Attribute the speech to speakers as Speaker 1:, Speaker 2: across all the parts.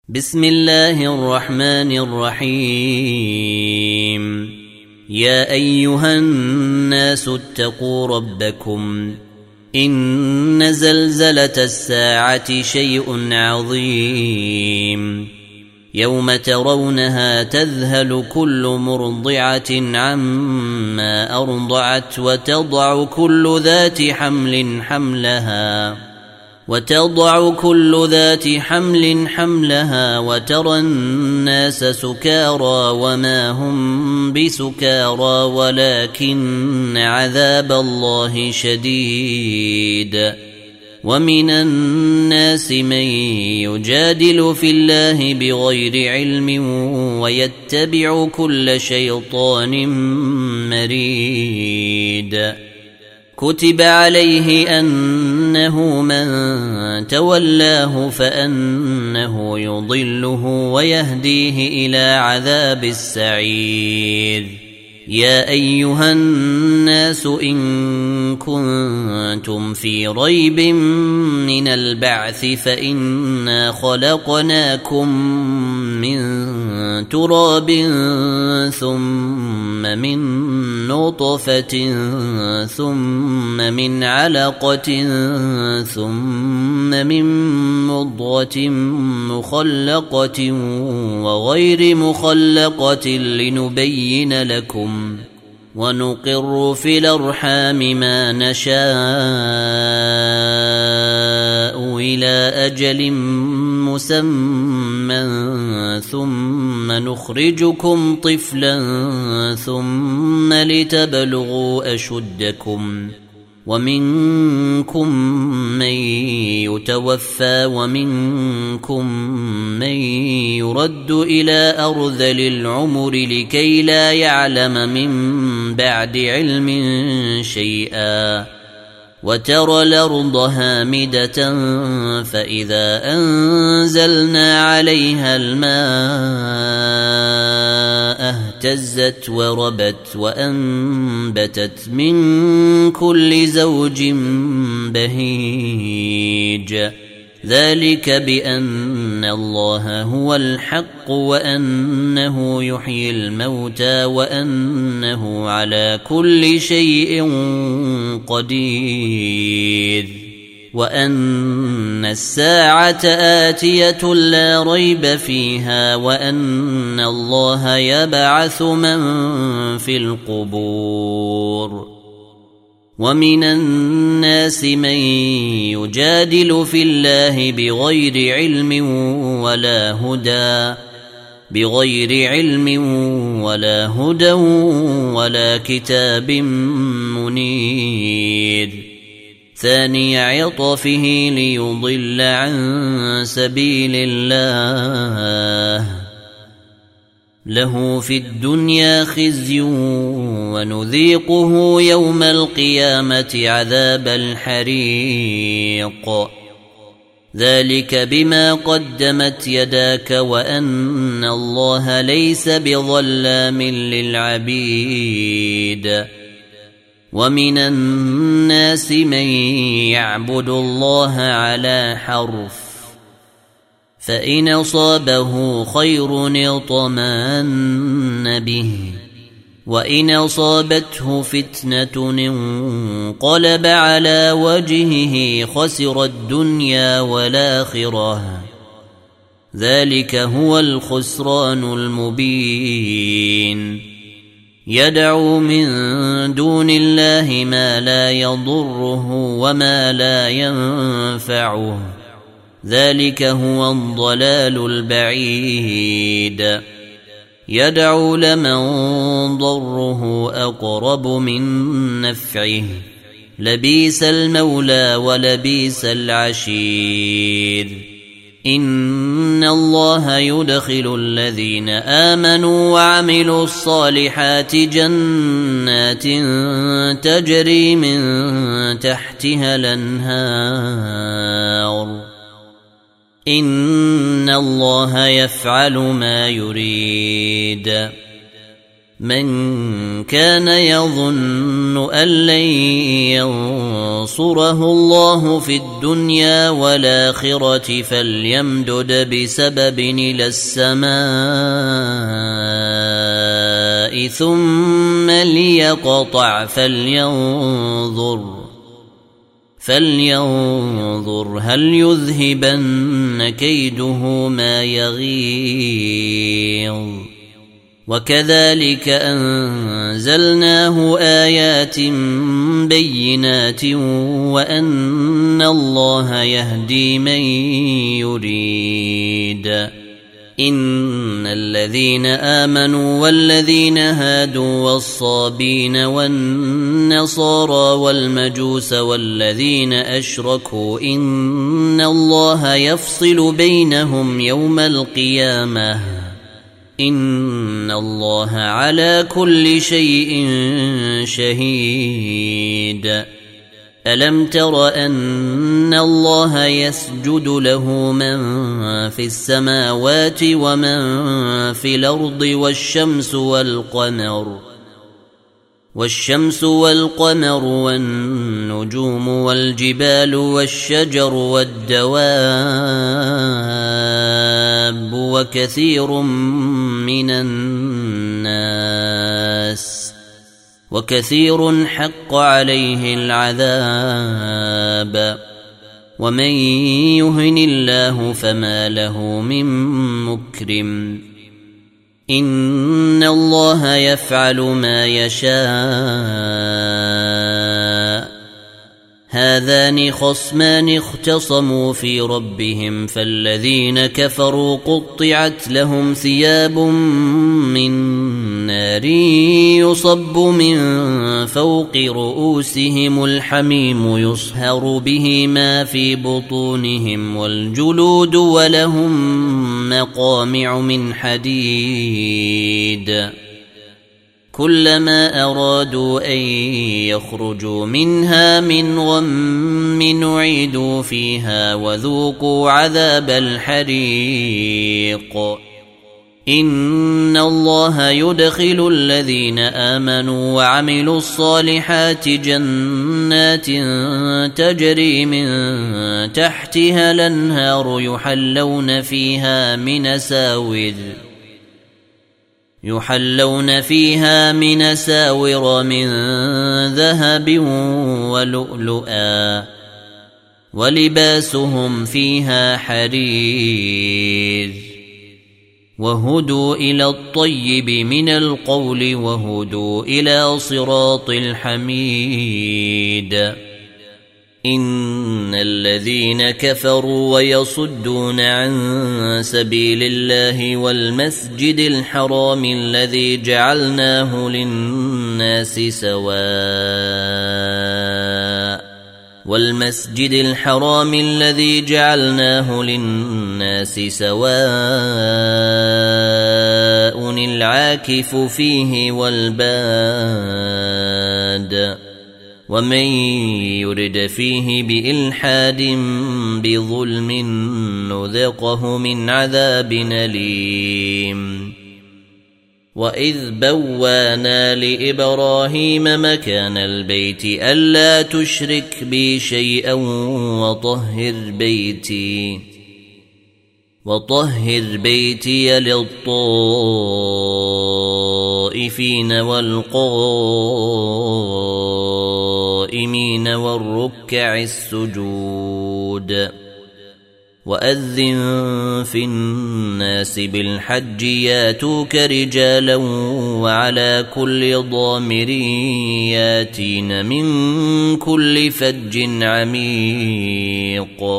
Speaker 1: بسم الله الرحمن الرحيم. يا أيها الناس اتقوا ربكم إن زلزلة الساعة شيء عظيم يوم ترونها تذهل كل مرضعة عما أرضعت وتضع كل ذات حمل حملها وترى الناس سكارى وما هم بسكارى ولكن عذاب الله شديد. ومن الناس من يجادل في الله بغير علم ويتبع كل شيطان مريد. كتب عليه أنه من تولاه فأنه يضله ويهديه إلى عذاب السعير. يا أيها الناس إن كنتم في ريب من البعث فإنا خلقناكم من تراب ثم من نطفة ثم من علقة ثم من مضغة مخلقة وغير مخلقة لنبين لكم ونقر في الأرحام ما نشاء إلى أجل مسمى ثم نخرجكم طفلا ثم لتبلغوا أشدكم ومنكم من يتوفى ومنكم من يرد إلى أرذل العمر لكي لا يعلم من بعد علم شيئا. وترى الأرض هامدة فإذا أنزلنا عليها الماء اهتزت وربت وأنبتت من كل زوج بهيج. ذلك بأن الله هو الحق وأنه يحيي الموتى وأنه على كل شيء قدير وأن الساعة آتية لا ريب فيها وأن الله يبعث من في القبور. ومن الناس من يجادل في الله بغير علم ولا هدى ولا كتاب منير. ثاني عطفه ليضل عن سبيل الله له في الدنيا خزي ونذيقه يوم القيامة عذاب الحريق. ذلك بما قدمت يداك وأن الله ليس بظلام للعبيد. ومن الناس من يعبد الله على حرف فإن أصابه خير اطمأن به وإن أصابته فتنة انقلب على وجهه خسر الدنيا والآخرة. ذلك هو الخسران المبين. يدعو من دون الله ما لا يضره وما لا ينفعه. ذلك هو الضلال البعيد. يدعو لمن ضره أقرب من نفعه لبيس المولى ولبيس العشير. إن الله يدخل الذين آمنوا وعملوا الصالحات جنات تجري من تحتها الأنهار. إن الله يفعل ما يريد. من كان يظن أن لن ينصره الله في الدنيا والآخرة فليمدد بسبب إلى السماء ثم ليقطع فلينظر هل يذهبن كيده ما يغيظ. وكذلك أنزلناه آيات بينات وأن الله يهدي من يريد. إن الذين آمنوا والذين هادوا والصابين والنصارى والمجوس والذين أشركوا إن الله يفصل بينهم يوم القيامة إن الله على كل شيء شهيد. ألم تر أن الله يسجد له من في السماوات ومن في الأرض والشمس والقمر والنجوم والجبال والشجر والدواب وكثير حق عليه العذاب. ومن يهن الله فما له من مكرم. إن الله يفعل ما يشاء. هذان خصمان اختصموا في ربهم فالذين كفروا قطعت لهم ثياب من نار يصب من فوق رؤوسهم الحميم يصهر به ما في بطونهم والجلود ولهم مقامع من حديد. كلما أرادوا أن يخرجوا منها من غم نعيدوا فيها وذوقوا عذاب الحريق. إن الله يدخل الذين آمنوا وعملوا الصالحات جنات تجري من تحتها الأنهار يحلون فيها من ساور من ذهب ولؤلؤا ولباسهم فيها حرير. وهدوا إلى الطيب من القول وهدوا إلى صراط الحميد. إن الذين كفروا ويصدون عن سبيل الله والمسجد الحرام الذي جعلناه للناس سواء العاكف فيه والباد. ومن يرد فيه بإلحاد بظلم نذقه من عذاب أليم. وإذ بوانا لإبراهيم مكان البيت ألا تشرك بي شيئا وطهر بيتي للطائفين والقائمين والركع السجود. وأذن في الناس بالحج ياتوك رجالا وعلى كل ضامر ياتين من كل فج عميق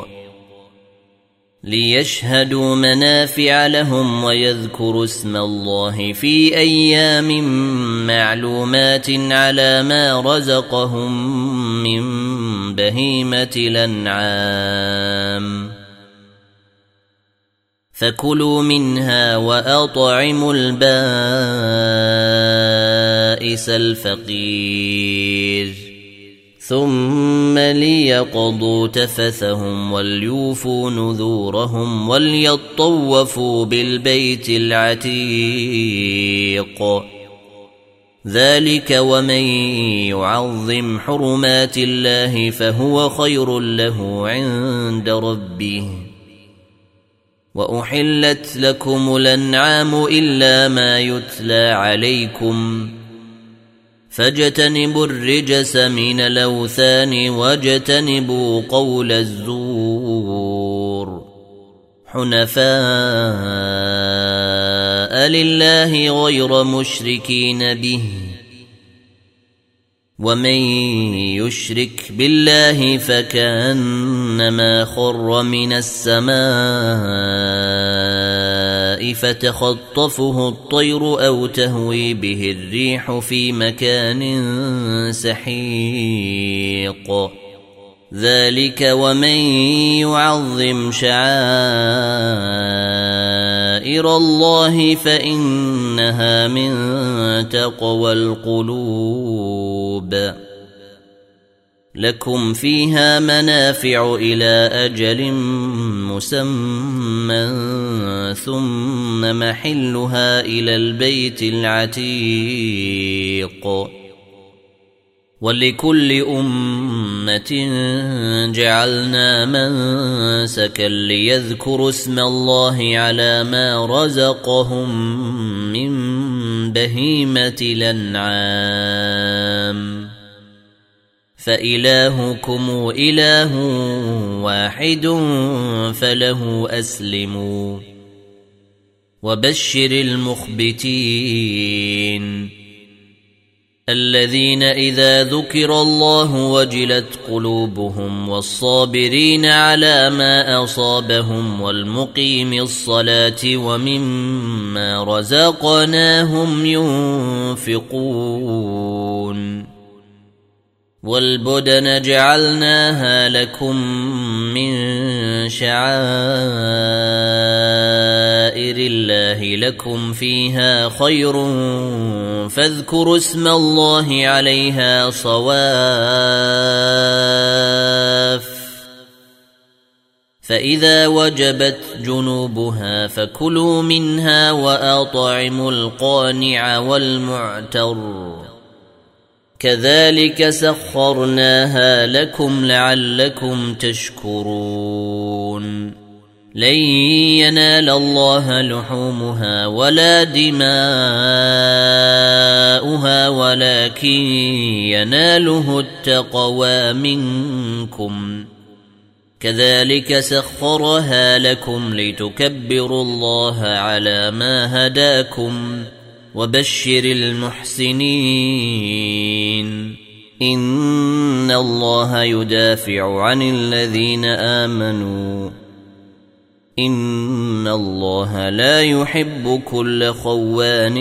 Speaker 1: ليشهدوا منافع لهم ويذكروا اسم الله في أيام معلومات على ما رزقهم من بهيمة الأنعام فكلوا منها وأطعموا البائس الفقير ثم ليقضوا تفثهم وليوفوا نذورهم وليطوفوا بالبيت العتيق ذلك ومن يعظم حرمات الله فهو خير له عند ربه. وأحلت لكم الأنعام إلا ما يتلى عليكم فاجتنبوا الرجس من الأوثان واجتنبوا قول الزور حنفاء لله غير مشركين به. ومن يشرك بالله فكأنما خر من السماء فتخطفه الطير أو تهوي به الريح في مكان سحيق. ذلك ومن يعظم شعائر الله فإنها من تقوى القلوب. لكم فيها منافع إلى أجل مسمى ثم محلها إلى البيت العتيق. ولكل أمة جعلنا منسكا ليذكروا اسم الله على ما رزقهم من بهيمة الأنعام فإلهكم إله واحد فله أسلموا. وبشر المخبتين الذين إذا ذكر الله وجلت قلوبهم والصابرين على ما أصابهم والمقيم الصلاة ومما رزقناهم ينفقون. والبدن جعلناها لكم من شعائر الله لكم فيها خير فاذكروا اسم الله عليها صواف. فإذا وجبت جنوبها فكلوا منها وأطعموا القانع والمعتر كذلك سخرناها لكم لعلكم تشكرون. لن ينال الله لحومها ولا دماؤها ولكن يناله التقوى منكم. كذلك سخرها لكم لتكبروا الله على ما هداكم. وبشر المحسنين إن الله يدافع عن الذين آمنوا إن الله لا يحب كل خوان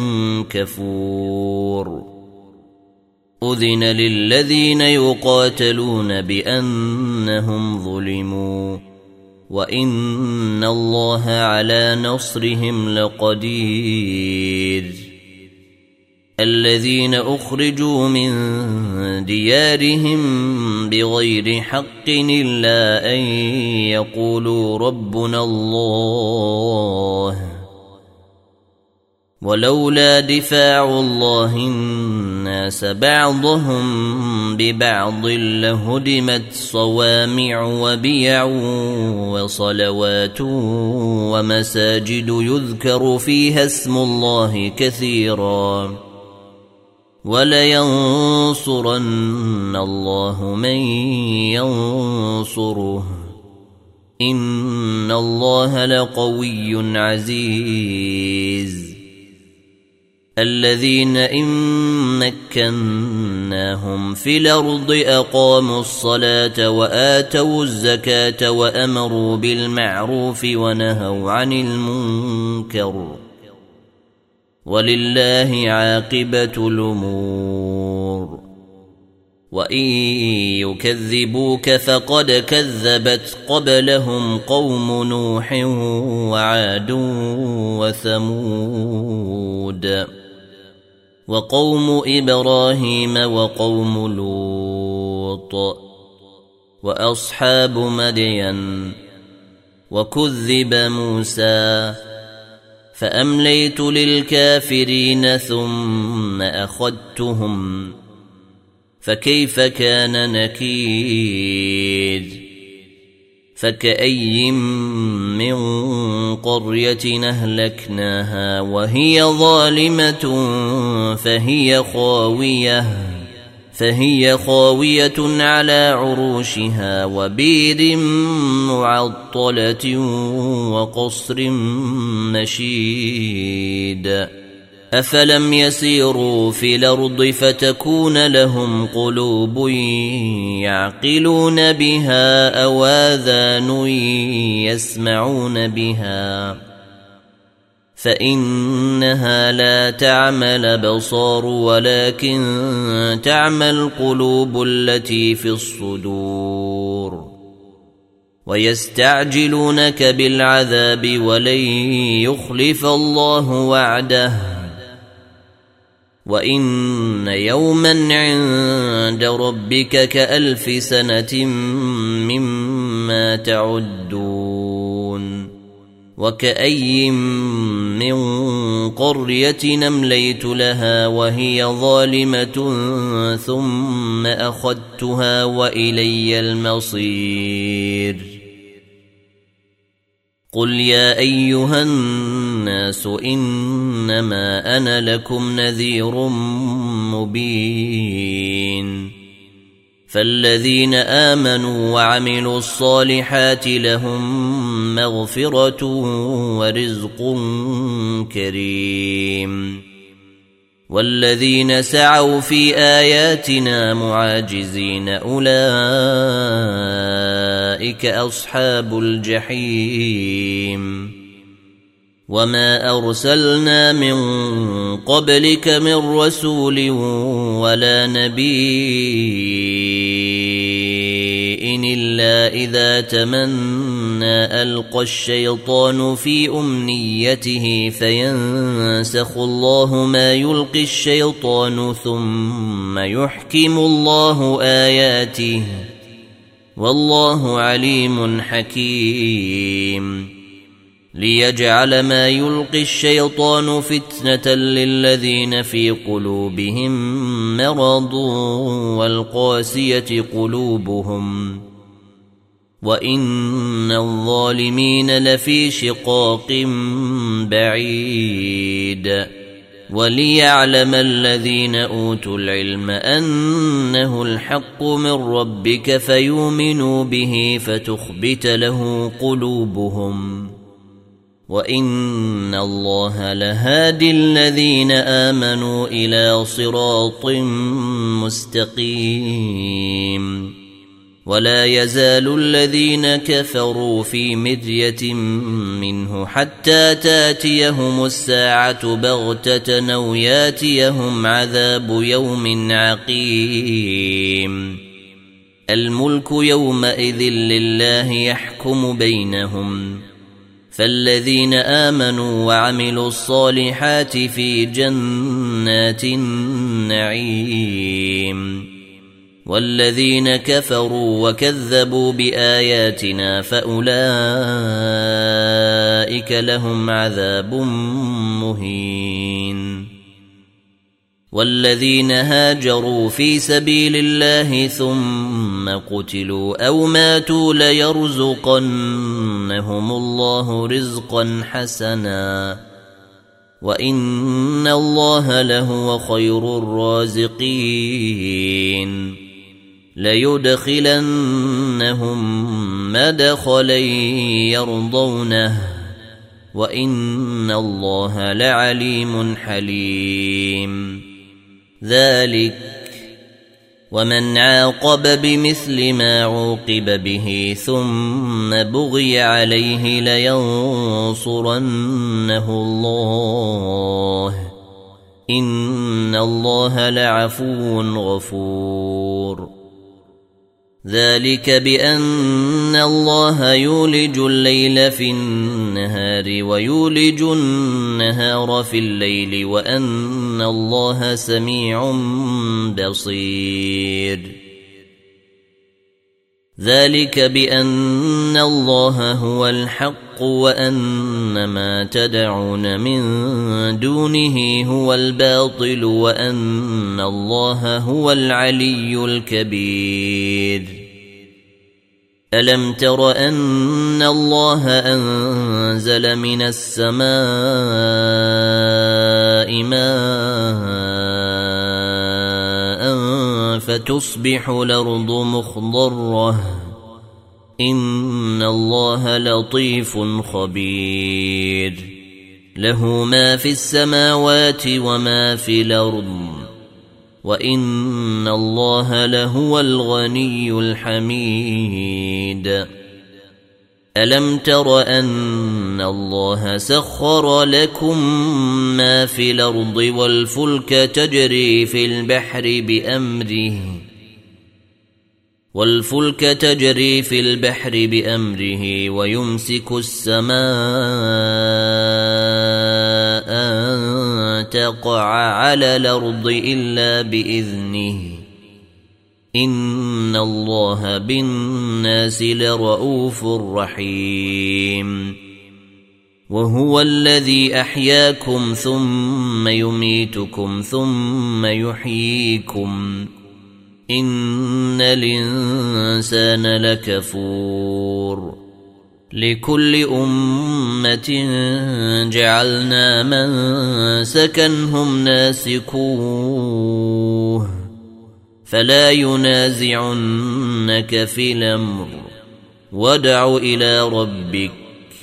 Speaker 1: كفور. أذن للذين يقاتلون بأنهم ظلموا وإن الله على نصرهم لقدير. الذين أخرجوا من ديارهم بغير حق إلا أن يقولوا ربنا الله ولولا دفاع الله الناس بعضهم ببعض لهدمت صوامع وبيع وصلوات ومساجد يذكر فيها اسم الله كثيرا ولينصرن الله من ينصره إن الله لقوي عزيز. الذين إن مكناهم في الأرض أقاموا الصلاة وآتوا الزكاة وأمروا بالمعروف ونهوا عن المنكر ولله عاقبة الأمور. وإن يكذبوك فقد كذبت قبلهم قوم نوح وعاد وثمود وقوم إبراهيم وقوم لوط وأصحاب مدين وكذب موسى فأمليت للكافرين ثم أخذتهم فكيف كان نكير فكأي من قرية أهلكناها وهي ظالمة فهي خاوية على عروشها وبير معطلة وقصر مشيد أفلم يسيروا في الأرض فتكون لهم قلوب يعقلون بها أو آذان يسمعون بها فإنها لا تعمى الأبصار ولكن تعمى القلوب التي في الصدور ويستعجلونك بالعذاب ولن يخلف الله وعده وإن يوما عند ربك كألف سنة مما تعدون وكأي من قرية أمليت لها وهي ظالمة ثم أخذتها وإلي المصير قل يا أيها الناس إنما أنا لكم نذير مبين فالذين آمنوا وعملوا الصالحات لهم مغفرة ورزق كريم والذين سعوا في آياتنا معاجزين أولئك أصحاب الجحيم وما أرسلنا من قبلك من رسول ولا نبي إلا إذا تمنى ألقى الشيطان في أمنيته فينسخ الله ما يلقي الشيطان ثم يحكم الله آياته والله عليم حكيم ليجعل ما يلقي الشيطان فتنة للذين في قلوبهم مرض والقاسية قلوبهم وإن الظالمين لفي شقاق بعيد وليعلم الذين أوتوا العلم أنه الحق من ربك فيؤمنوا به فتخبت له قلوبهم وإن الله لهادي الذين آمنوا إلى صراط مستقيم ولا يزال الذين كفروا في مرية منه حتى تاتيهم الساعة بغتة أو ياتيهم عذاب يوم عقيم الملك يومئذ لله يحكم بينهم فالذين آمنوا وعملوا الصالحات في جنات النعيم والذين كفروا وكذبوا بآياتنا فأولئك لهم عذاب مهين والذين هاجروا في سبيل الله ثم قتلوا أو ماتوا ليرزقنهم الله رزقا حسنا وإن الله لهو خير الرازقين ليدخلنهم مدخلا يرضونه وإن الله لعليم حليم ذلك ومن عاقب بمثل ما عوقب به ثم بغي عليه لينصرنه الله إن الله لعفو غفور ذلك بأن الله يولج الليل في النهار ويولج النهار في الليل وأن الله سميع بصير ذلك بأن الله هو الحق وأن ما تدعون من دونه هو الباطل وأن الله هو العلي الكبير ألم تر أن الله أنزل من السماء ماء فتصبح الأرض مخضرة إن الله لطيف خبير له ما في السماوات وما في الأرض وإن الله لهو الغني الحميد ألم تر أن الله سخر لكم ما في الأرض والفلك تجري في البحر بأمره ويمسك السماء أن تقع على الأرض إلا بإذنه إن الله بالناس لرؤوف رحيم وهو الذي أحياكم ثم يميتكم ثم يحييكم إن الإنسان لكفور لكل أمة جعلنا منسكا هم ناسكوه فلا ينازعنك في الأمر وادع إلى ربك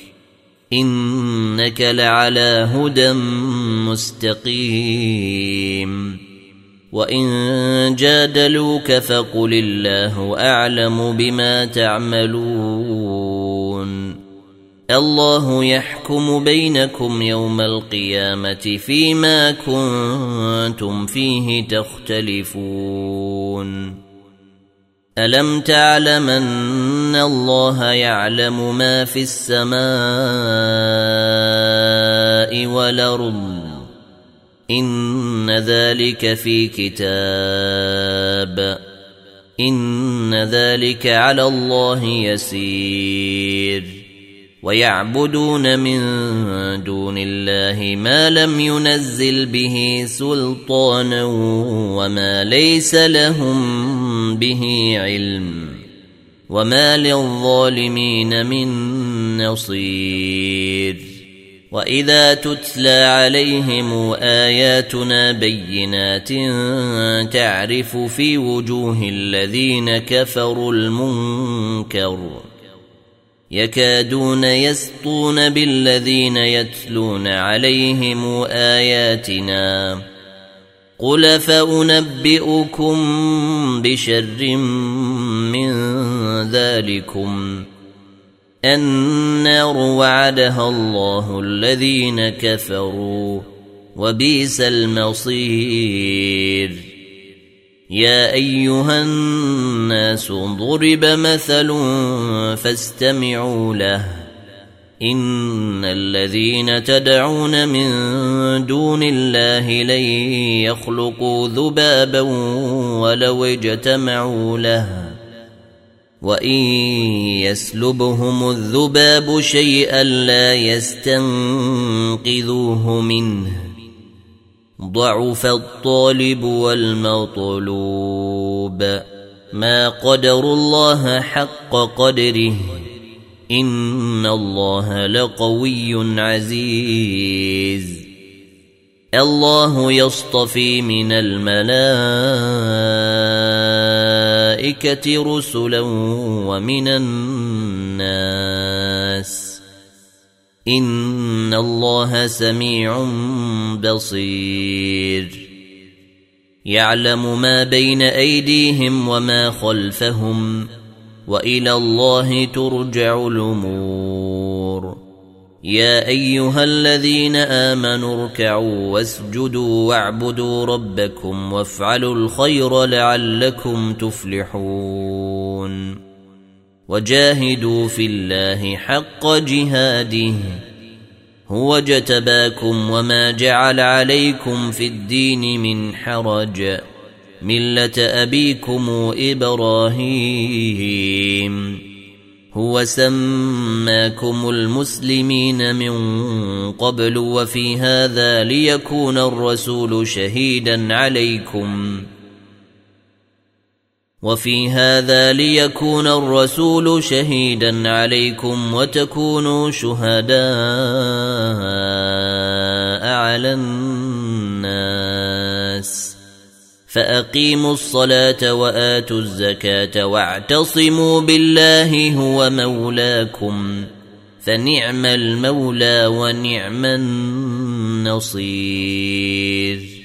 Speaker 1: إنك لعلى هدى مستقيم وإن جادلوك فقل الله أعلم بما تعملون الله يحكم بينكم يوم القيامة فيما كنتم فيه تختلفون ألم تعلم أن الله يعلم ما في السماء والأرض إن ذلك في كتاب إن ذلك على الله يسير ويعبدون من دون الله ما لم ينزل به سلطانا وما ليس لهم به علم وما للظالمين من نصير وإذا تتلى عليهم آياتنا بينات تعرف في وجوه الذين كفروا المنكر يكادون يسطون بالذين يتلون عليهم آياتنا قل فأنبئكم بشر من ذلكم النار وعدها الله الذين كفروا وبئس المصير يا أيها الناس ضرب مثل فاستمعوا له إن الذين تدعون من دون الله لن يخلقوا ذبابا ولو اجتمعوا له وإن يسلبهم الذباب شيئا لا يستنقذوه منه ضعف الطالب والمطلوب ما قدروا الله حق قدره إن الله لقوي عزيز الله يصطفي من الملائكة رسلا ومن الناس إن الله سميع بصير يعلم ما بين أيديهم وما خلفهم وإلى الله ترجع الأمور يا أيها الذين آمنوا اركعوا واسجدوا واعبدوا ربكم وافعلوا الخير لعلكم تفلحون وجاهدوا في الله حق جهاده هو اجتباكم وما جعل عليكم في الدين من حرج ملة أبيكم إبراهيم هو سماكم المسلمين من قبل وفي هذا ليكون الرسول شهيدا عليكم وتكونوا شهداء على الناس فأقيموا الصلاة وآتوا الزكاة واعتصموا بالله هو مولاكم فنعم المولى ونعم النصير.